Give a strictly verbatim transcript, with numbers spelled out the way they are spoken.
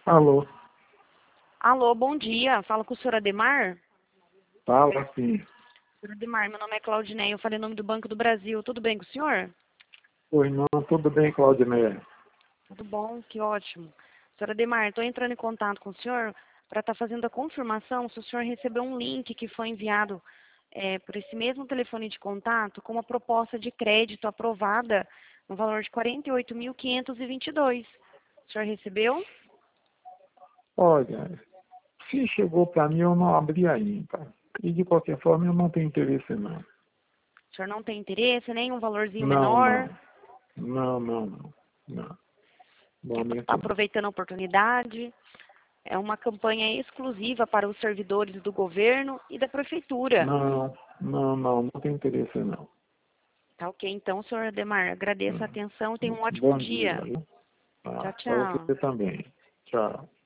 Alô, Alô, bom dia. Fala com o senhor Ademar? fala sim. senhor Ademar, meu nome é Claudineia, eu falei em nome do Banco do Brasil. Tudo bem com o senhor? Oi, não, tudo bem, Claudineia? Tudo bom, que ótimo. senhor Ademar, estou entrando em contato com o senhor para estar fazendo a confirmação se o senhor recebeu um link que foi enviado é, por esse mesmo telefone de contato com uma proposta de crédito aprovada no valor de quarenta e oito mil quinhentos e vinte e dois. O senhor recebeu? Olha, se chegou para mim, eu não abri ainda. E de qualquer forma, eu não tenho interesse, não. O senhor não tem interesse, nem um valorzinho Não, menor? não. Não, não, não. Não. Quer Momento não. aproveitando a oportunidade? É uma campanha exclusiva para os servidores do governo e da prefeitura. Não, não, não, não tenho interesse, não. Tá ok, então, senhor Ademar, agradeço a atenção e tenha um ótimo Bom dia, dia. viu? Tchau, Ah, para você tchau. também. Tchau.